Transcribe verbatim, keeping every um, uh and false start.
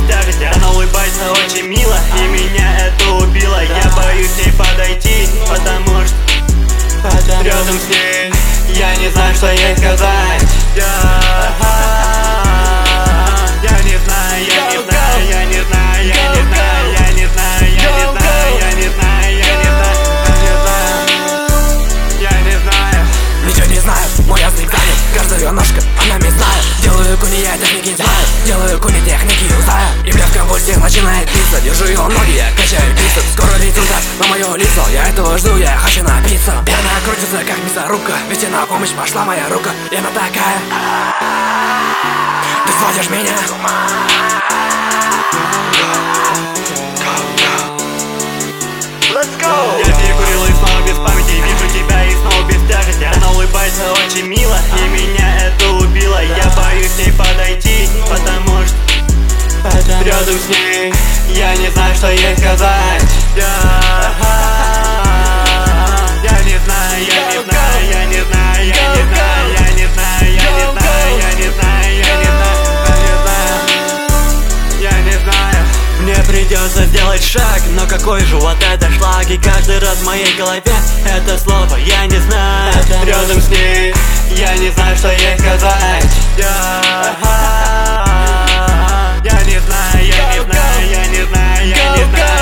тяжести. Она улыбается очень мило, и меня это убило. Я боюсь к ней подойти, потому что потому рядом с ней я не знаю, что ей сказать. Я, я не знаю, я не знаю, я не знаю, я не знаю, я не знаю, я не знаю, я не знаю, я не знаю, я не знаю. Ничего не знаю, мой язык занят, каждая ножка, она мясная. Делаю куни, я техники не знаю, делаю куни, техники знаю. И бля в конвульсиях начинает биться, держу ее ноги, я качаю бицепс. Скоро летит на мое лицо, я этого жду, я хочу напиться. И она крутится, как мясорубка, ведь и на помощь пошла моя рука. И она такая: ты сводишь меня с ума. Let's go! Я перекурил и снова без памяти, вижу тебя и снова без тяжести. Она улыбается очень мило, и меня это убило. Я боюсь к ней подойти, потому что потому рядом с ней я не знаю, что ей сказать. Я, я не знаю, я не знаю, я не знаю, я не знаю, я не знаю, я не знаю, я не знаю, я не знаю, я не знаю. Мне придется сделать шаг, но какой же вот это шлаг? И каждый раз в моей голове это слово я не знаю. Рядом с ней я не знаю, что ей сказать. Я, я не знаю, я не знаю, я не знаю, я не знаю.